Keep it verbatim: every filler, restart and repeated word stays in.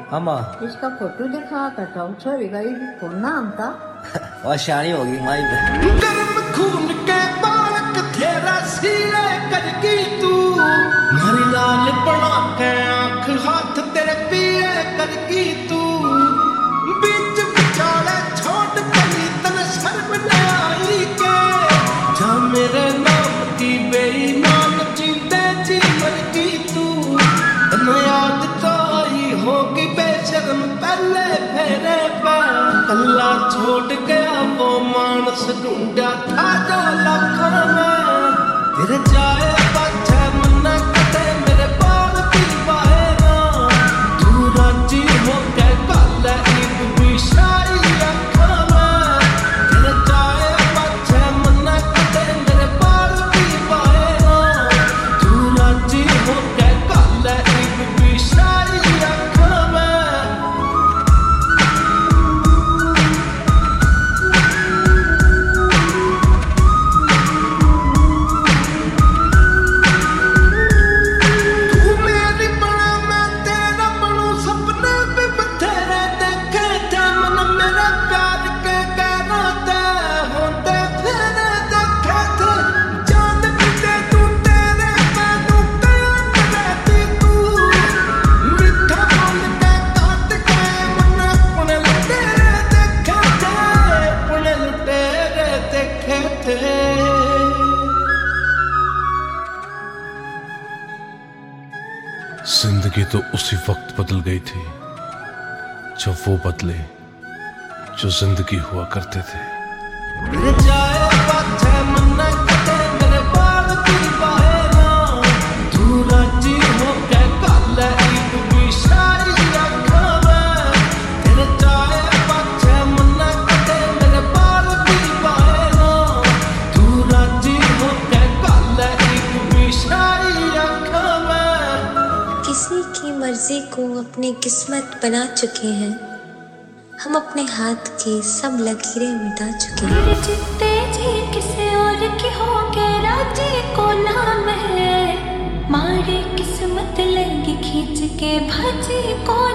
अम्मा इसका फोटो दिखा करता हूँ छवि गई कौन नाम था और शानी होगी माई पे गर्म खून के बालक तेरा सीने करगी तू मारी लाल बना के आंख हाथ तेरे पिए करगी तू बीच विचाले छोड़ पली तन शर्म न आई के जा मेरे नाम की बेईमान जीते जी मरगी तू तन याद तो आई होगी बेशर्म पहले फेरे पे कल्ला छोड़ गया वो मानस ढूंढा था जो लाखों में तेरे जाए पाछे मन्ना कटे मेरे बाल की बाहेरा तू राजी हो के कल एक बिशाई आँखों में तेरे जाए पाछे मन्ना कटे मेरे बाल की बाहेरा तू राजी हो के कल एक बिशाई आँखों में जिंदगी तो उसी वक्त बदल गई थी जब वो बदले जो जिंदगी हुआ करते थे। किसी की मर्जी को अपनी किस्मत बना चुके हैं हम, अपने हाथ की सब लकीरें मिटा चुके हैं। मेरे जितने जी किसी और की हो के राजी को नाम है, मारे किस्मत लगी खींच के भाजी को